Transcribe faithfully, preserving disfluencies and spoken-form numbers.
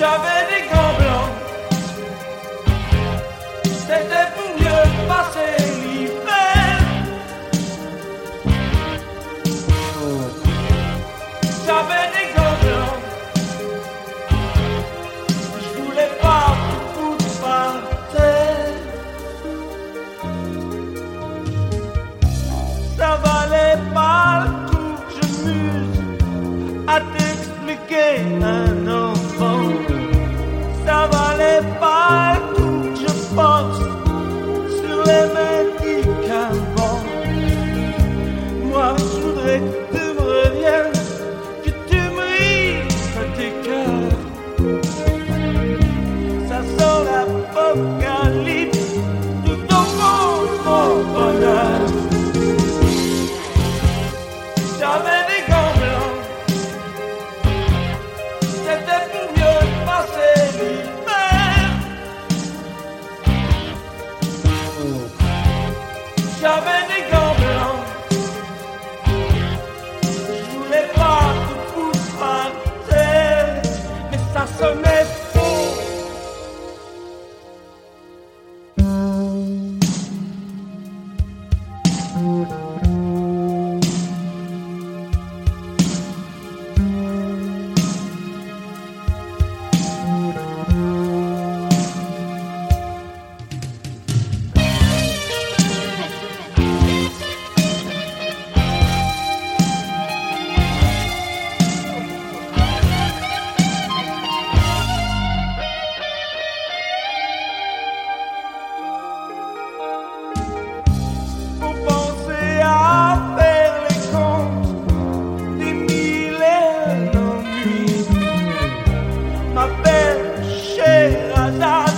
J'avais des gants blancs, c'était pour mieux passer l'hiver. J'avais des gants blancs, je voulais pas tout foutre par terre. Ça valait pas le coup que je m'use à t'expliquer un enfant. Ça valait pas le coup que je pense sur les médicaments. Moi je voudrais que tu me reviennes, que tu me rises à tes cœurs. Ça sent l'apocalypse tout au fond de mon bonheur. J'avais des gants blancs, c'était pour mieux passer l'hiver. J'avais des gants blancs, je voulais pas tout foutre par terre, mais ça sonnait faux. Pour penser à faire les comptes des mille et un nuits, ma belle Sherazade.